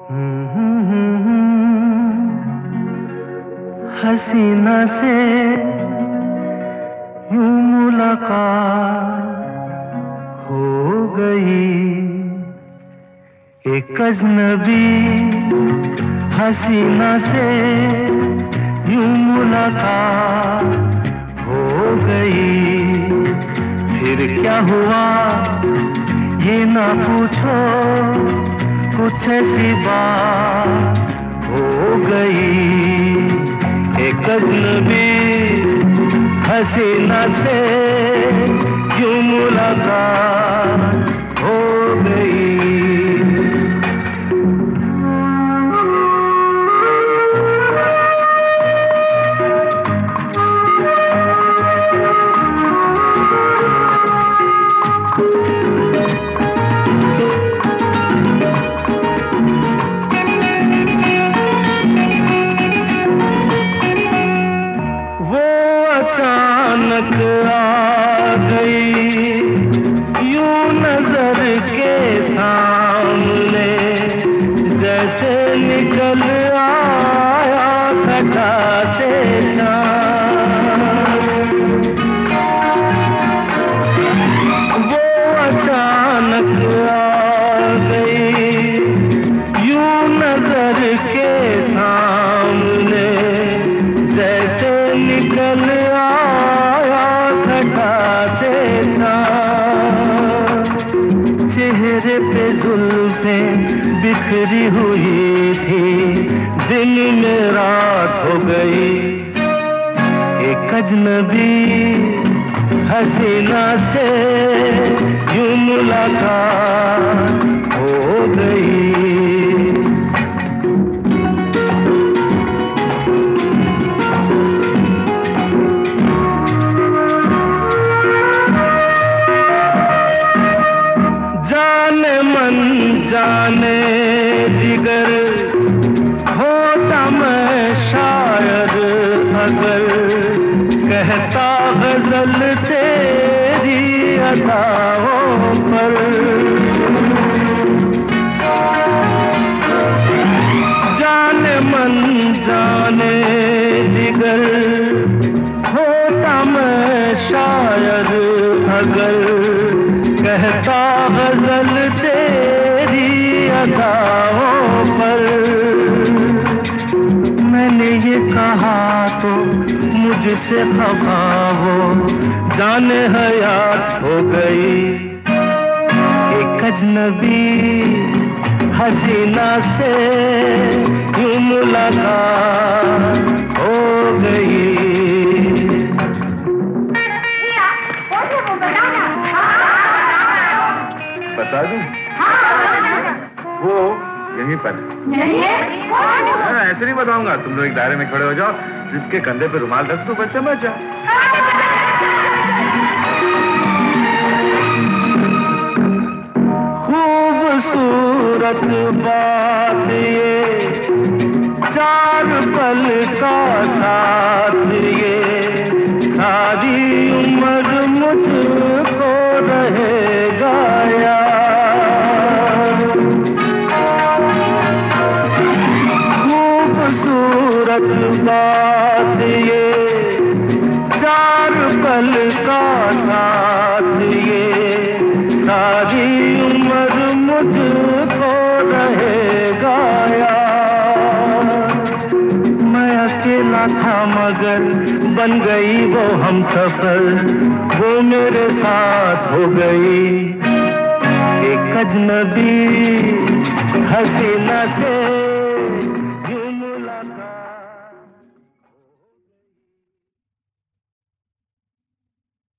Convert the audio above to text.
हसीना से यूं मुलाकात हो गई, एक अजनबी हसीना से यूं मुलाकात हो गई। फिर क्या हुआ ये ना पूछो, कुछ ऐसी बात हो गई। एक अजनबी हसीना से यूं मुलाकात हो गई। अचानक आ गई यूं नजर के सामने, जैसे निकल आया घटा से चाँद। वो अचानक आ गई यूं नजर के सामने, जैसे निकल चेहरे पे जुल्फें बिखरी हुई थी, दिन में रात हो गई। एक अजनबी हसीना से यूं मुलाकात हो गई। जाने जिगर होता मैं शायर अगर, कहता गजल तेरी अदाओं पर। जाने मन जाने जिगर होता मैं शायर अगर, कहता गजल अदाओं पर। मैंने ये कहा तो मुझसे खफा हो, जाने हयात हो गई। एक अजनबी हसीना से यूं मुलाकात हो गई। बता दूं? वो यहीं पर है। ऐसे नहीं बताऊंगा, तुम लोग एक दायरे में खड़े हो जाओ, जिसके कंधे पे रुमाल रख दो, बस समझ जाओ। खूबसूरत बात ये, चार पल का साथ ये, सारी उम्र मुझको रहेगा याद। बात ये, चार पल का साथ ये, सारी उम्र मुझको रहेगा याद। मैं अकेला था मगर बन गई वो हमसफर, वो मेरे साथ हो गई। एक अजनबी हसीना से